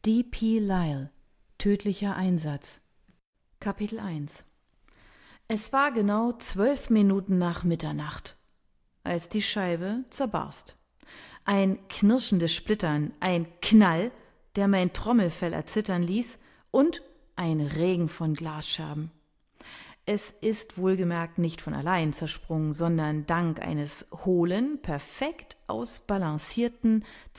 D.P. Lyle. Tödlicher Einsatz. Kapitel 1. Es war genau 12 Minuten nach Mitternacht, als die Scheibe zerbarst. Ein knirschendes Splittern, ein Knall, der mein Trommelfell erzittern ließ, und ein Regen von Glasscherben. Es ist wohlgemerkt nicht von allein zersprungen, sondern dank eines hohlen, perfekt ausbalancierten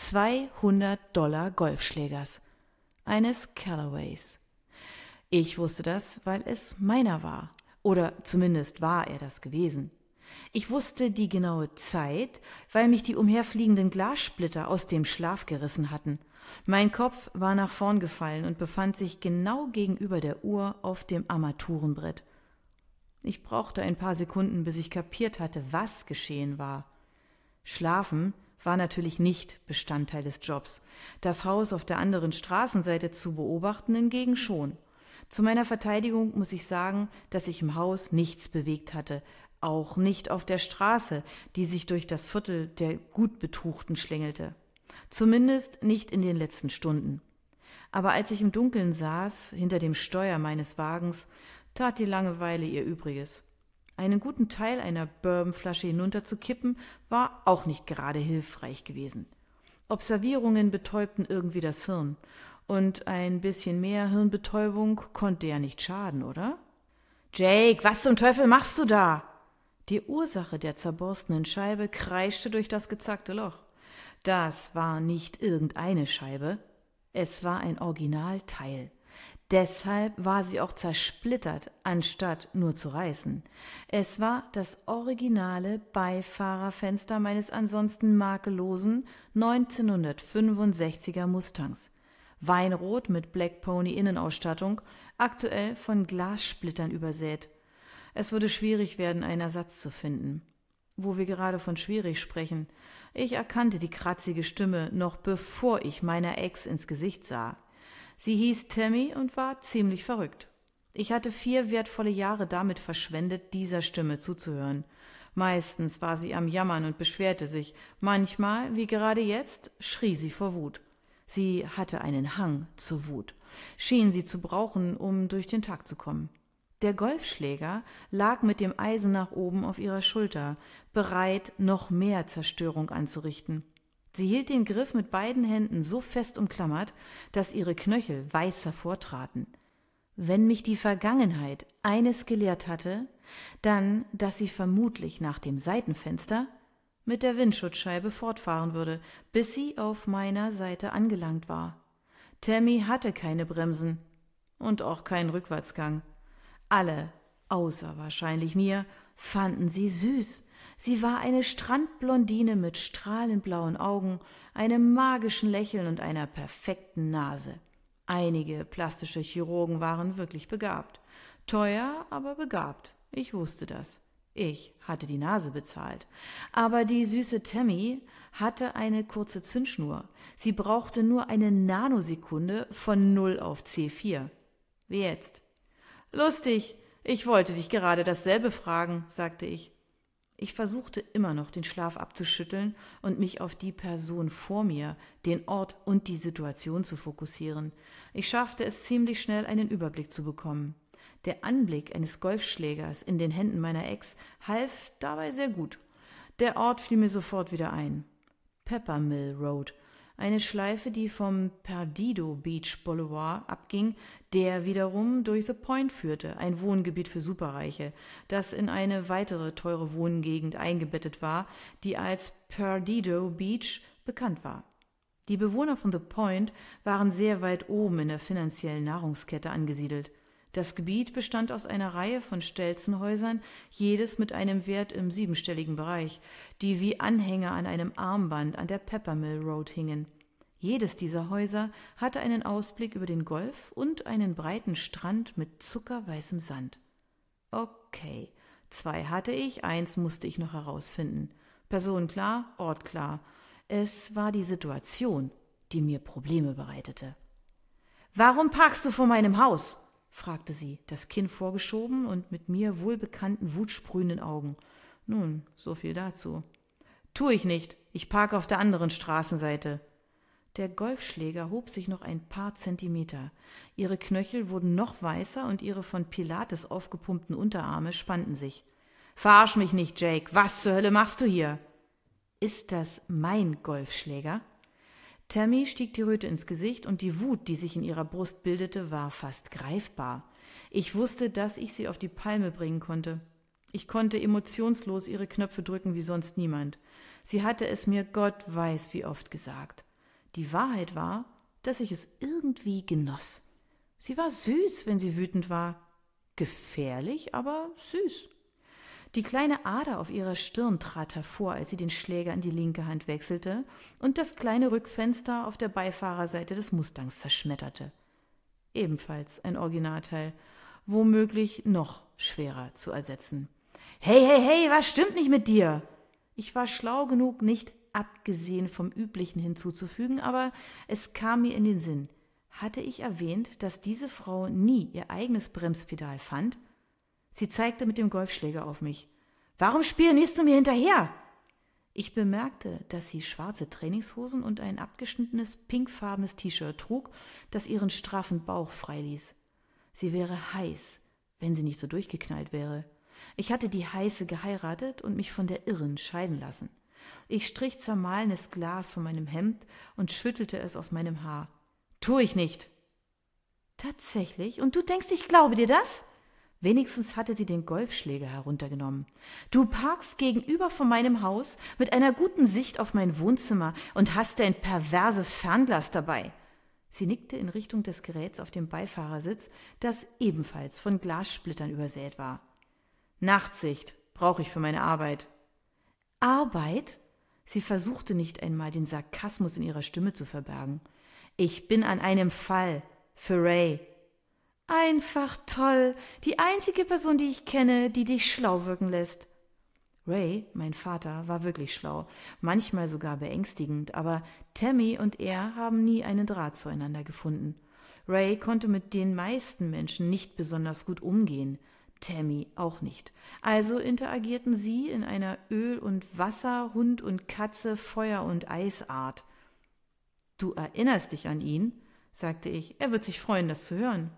$200 Golfschlägers, eines Callaways. Ich wusste das, weil es meiner war, oder zumindest war er das gewesen. Ich wusste die genaue Zeit, weil mich die umherfliegenden Glassplitter aus dem Schlaf gerissen hatten. Mein Kopf war nach vorn gefallen und befand sich genau gegenüber der Uhr auf dem Armaturenbrett. Ich brauchte ein paar Sekunden, bis ich kapiert hatte, was geschehen war. Schlafen war natürlich nicht Bestandteil des Jobs. Das Haus auf der anderen Straßenseite zu beobachten hingegen schon. Zu meiner Verteidigung muss ich sagen, dass sich im Haus nichts bewegt hatte, auch nicht auf der Straße, die sich durch das Viertel der Gutbetuchten schlängelte. Zumindest nicht in den letzten Stunden. Aber als ich im Dunkeln saß, hinter dem Steuer meines Wagens, tat die Langeweile ihr Übriges. Einen guten Teil einer Bourbonflasche hinunterzukippen, war auch nicht gerade hilfreich gewesen. Observierungen betäubten irgendwie das Hirn. Und ein bisschen mehr Hirnbetäubung konnte ja nicht schaden, oder? »Jake, was zum Teufel machst du da?« Die Ursache der zerborstenen Scheibe kreischte durch das gezackte Loch. Das war nicht irgendeine Scheibe, es war ein Originalteil. Deshalb war sie auch zersplittert, anstatt nur zu reißen. Es war das originale Beifahrerfenster meines ansonsten makellosen 1965er Mustangs. Weinrot mit Black Pony Innenausstattung, aktuell von Glassplittern übersät. Es würde schwierig werden, einen Ersatz zu finden. Wo wir gerade von schwierig sprechen. Ich erkannte die kratzige Stimme, noch bevor ich meiner Ex ins Gesicht sah. Sie hieß Tammy und war ziemlich verrückt. Ich hatte 4 wertvolle Jahre damit verschwendet, dieser Stimme zuzuhören. Meistens war sie am Jammern und beschwerte sich. Manchmal, wie gerade jetzt, schrie sie vor Wut. Sie hatte einen Hang zur Wut, schien sie zu brauchen, um durch den Tag zu kommen. Der Golfschläger lag mit dem Eisen nach oben auf ihrer Schulter, bereit, noch mehr Zerstörung anzurichten. Sie hielt den Griff mit beiden Händen so fest umklammert, dass ihre Knöchel weiß hervortraten. Wenn mich die Vergangenheit eines gelehrt hatte, dann, dass sie vermutlich nach dem Seitenfenster mit der Windschutzscheibe fortfahren würde, bis sie auf meiner Seite angelangt war. Tammy hatte keine Bremsen und auch keinen Rückwärtsgang. Alle, außer wahrscheinlich mir, fanden sie süß. Sie war eine Strandblondine mit strahlend blauen Augen, einem magischen Lächeln und einer perfekten Nase. Einige plastische Chirurgen waren wirklich begabt. Teuer, aber begabt. Ich wusste das. Ich hatte die Nase bezahlt. Aber die süße Tammy hatte eine kurze Zündschnur. Sie brauchte nur eine Nanosekunde von 0 auf C4. Wie jetzt? »Lustig, ich wollte dich gerade dasselbe fragen«, sagte ich. Ich versuchte immer noch, den Schlaf abzuschütteln und mich auf die Person vor mir, den Ort und die Situation zu fokussieren. Ich schaffte es ziemlich schnell, einen Überblick zu bekommen. Der Anblick eines Golfschlägers in den Händen meiner Ex half dabei sehr gut. Der Ort fiel mir sofort wieder ein. Peppermill Road, eine Schleife, die vom Perdido Beach Boulevard abging, der wiederum durch The Point führte, ein Wohngebiet für Superreiche, das in eine weitere teure Wohngegend eingebettet war, die als Perdido Beach bekannt war. Die Bewohner von The Point waren sehr weit oben in der finanziellen Nahrungskette angesiedelt. Das Gebiet bestand aus einer Reihe von Stelzenhäusern, jedes mit einem Wert im 7-stelligen Bereich, die wie Anhänger an einem Armband an der Peppermill Road hingen. Jedes dieser Häuser hatte einen Ausblick über den Golf und einen breiten Strand mit zuckerweißem Sand. Okay, 2 hatte ich, 1 musste ich noch herausfinden. Person klar, Ort klar. Es war die Situation, die mir Probleme bereitete. »Warum parkst du vor meinem Haus?« fragte sie, das Kinn vorgeschoben und mit mir wohlbekannten wutsprühenden Augen. Nun, so viel dazu. »Tu ich nicht. Ich parke auf der anderen Straßenseite.« Der Golfschläger hob sich noch ein paar Zentimeter. Ihre Knöchel wurden noch weißer und ihre von Pilates aufgepumpten Unterarme spannten sich. »Verarsch mich nicht, Jake. Was zur Hölle machst du hier?« »Ist das mein Golfschläger?« Tammy stieg die Röte ins Gesicht und die Wut, die sich in ihrer Brust bildete, war fast greifbar. Ich wusste, dass ich sie auf die Palme bringen konnte. Ich konnte emotionslos ihre Knöpfe drücken wie sonst niemand. Sie hatte es mir Gott weiß wie oft gesagt. Die Wahrheit war, dass ich es irgendwie genoss. Sie war süß, wenn sie wütend war. Gefährlich, aber süß. Die kleine Ader auf ihrer Stirn trat hervor, als sie den Schläger in die linke Hand wechselte und das kleine Rückfenster auf der Beifahrerseite des Mustangs zerschmetterte. Ebenfalls ein Originalteil, womöglich noch schwerer zu ersetzen. »Hey, hey, hey, was stimmt nicht mit dir?« Ich war schlau genug, nicht abgesehen vom Üblichen hinzuzufügen, aber es kam mir in den Sinn. Hatte ich erwähnt, dass diese Frau nie ihr eigenes Bremspedal fand? Sie zeigte mit dem Golfschläger auf mich. »Warum spionierst du mir hinterher?« Ich bemerkte, dass sie schwarze Trainingshosen und ein abgeschnittenes, pinkfarbenes T-Shirt trug, das ihren straffen Bauch freiließ. Sie wäre heiß, wenn sie nicht so durchgeknallt wäre. Ich hatte die Heiße geheiratet und mich von der Irren scheiden lassen. Ich strich zermahlenes Glas von meinem Hemd und schüttelte es aus meinem Haar. »Tu ich nicht.« »Tatsächlich? Und du denkst, ich glaube dir das?« Wenigstens hatte sie den Golfschläger heruntergenommen. »Du parkst gegenüber von meinem Haus mit einer guten Sicht auf mein Wohnzimmer und hast dein perverses Fernglas dabei.« Sie nickte in Richtung des Geräts auf dem Beifahrersitz, das ebenfalls von Glassplittern übersät war. »Nachtsicht brauche ich für meine Arbeit.« »Arbeit?« Sie versuchte nicht einmal, den Sarkasmus in ihrer Stimme zu verbergen. »Ich bin an einem Fall. Für Ray.« »Einfach toll. Die einzige Person, die ich kenne, die dich schlau wirken lässt.« Ray, mein Vater, war wirklich schlau, manchmal sogar beängstigend, aber Tammy und er haben nie einen Draht zueinander gefunden. Ray konnte mit den meisten Menschen nicht besonders gut umgehen, Tammy auch nicht. Also interagierten sie in einer Öl und Wasser, Hund und Katze, Feuer und Eisart. »Du erinnerst dich an ihn?« sagte ich. »Er wird sich freuen, das zu hören.«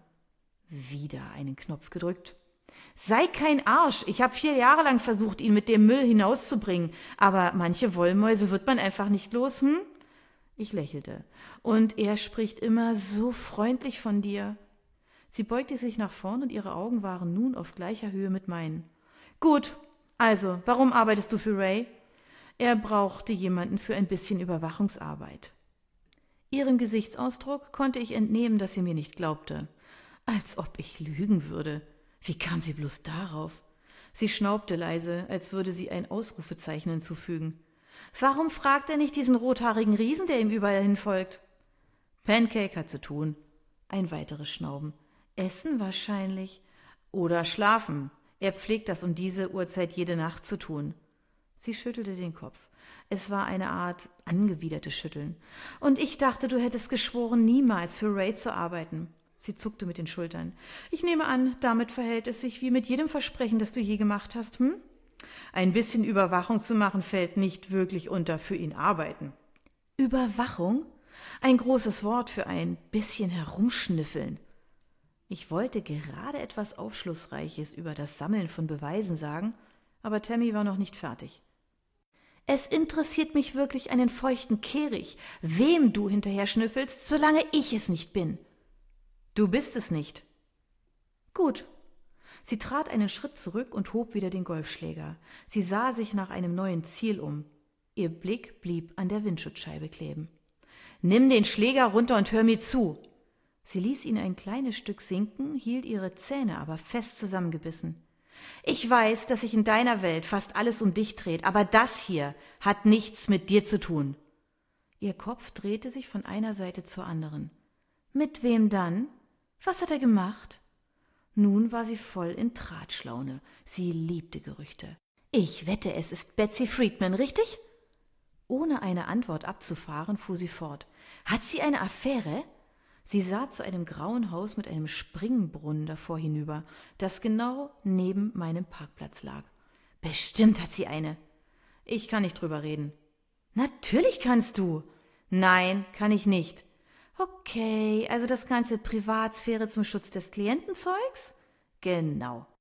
Wieder einen Knopf gedrückt. »Sei kein Arsch! Ich habe 4 Jahre lang versucht, ihn mit dem Müll hinauszubringen. Aber manche Wollmäuse wird man einfach nicht los, hm?« Ich lächelte. »Und er spricht immer so freundlich von dir.« Sie beugte sich nach vorn und ihre Augen waren nun auf gleicher Höhe mit meinen. »Gut, also, warum arbeitest du für Ray?« Er brauchte jemanden für ein bisschen Überwachungsarbeit. Ihrem Gesichtsausdruck konnte ich entnehmen, dass sie mir nicht glaubte. Als ob ich lügen würde. Wie kam sie bloß darauf? Sie schnaubte leise, als würde sie ein Ausrufezeichen hinzufügen. »Warum fragt er nicht diesen rothaarigen Riesen, der ihm überall hinfolgt?« »Pancake hat zu tun.« Ein weiteres Schnauben. »Essen wahrscheinlich. Oder schlafen. Er pflegt das um diese Uhrzeit jede Nacht zu tun.« Sie schüttelte den Kopf. Es war eine Art angewidertes Schütteln. »Und ich dachte, du hättest geschworen, niemals für Ray zu arbeiten.« Sie zuckte mit den Schultern. »Ich nehme an, damit verhält es sich wie mit jedem Versprechen, das du je gemacht hast, hm? Ein bisschen Überwachung zu machen, fällt nicht wirklich unter für ihn arbeiten.« »Überwachung? Ein großes Wort für ein bisschen herumschnüffeln.« Ich wollte gerade etwas Aufschlussreiches über das Sammeln von Beweisen sagen, aber Tammy war noch nicht fertig. »Es interessiert mich wirklich einen feuchten Kehricht, wem du hinterher schnüffelst, solange ich es nicht bin.« »Du bist es nicht.« »Gut.« Sie trat einen Schritt zurück und hob wieder den Golfschläger. Sie sah sich nach einem neuen Ziel um. Ihr Blick blieb an der Windschutzscheibe kleben. »Nimm den Schläger runter und hör mir zu!« Sie ließ ihn ein kleines Stück sinken, hielt ihre Zähne aber fest zusammengebissen. »Ich weiß, dass sich in deiner Welt fast alles um dich dreht, aber das hier hat nichts mit dir zu tun.« Ihr Kopf drehte sich von einer Seite zur anderen. »Mit wem dann? Was hat er gemacht?« Nun war sie voll in Tratschlaune. Sie liebte Gerüchte. »Ich wette, es ist Betsy Friedman, richtig?« Ohne eine Antwort abzufahren, fuhr sie fort. »Hat sie eine Affäre?« Sie sah zu einem grauen Haus mit einem Springbrunnen davor hinüber, das genau neben meinem Parkplatz lag. »Bestimmt hat sie eine.« »Ich kann nicht drüber reden.« »Natürlich kannst du.« Nein, kann ich nicht. Okay, also das ganze Privatsphäre zum Schutz des Klientenzeugs? Genau.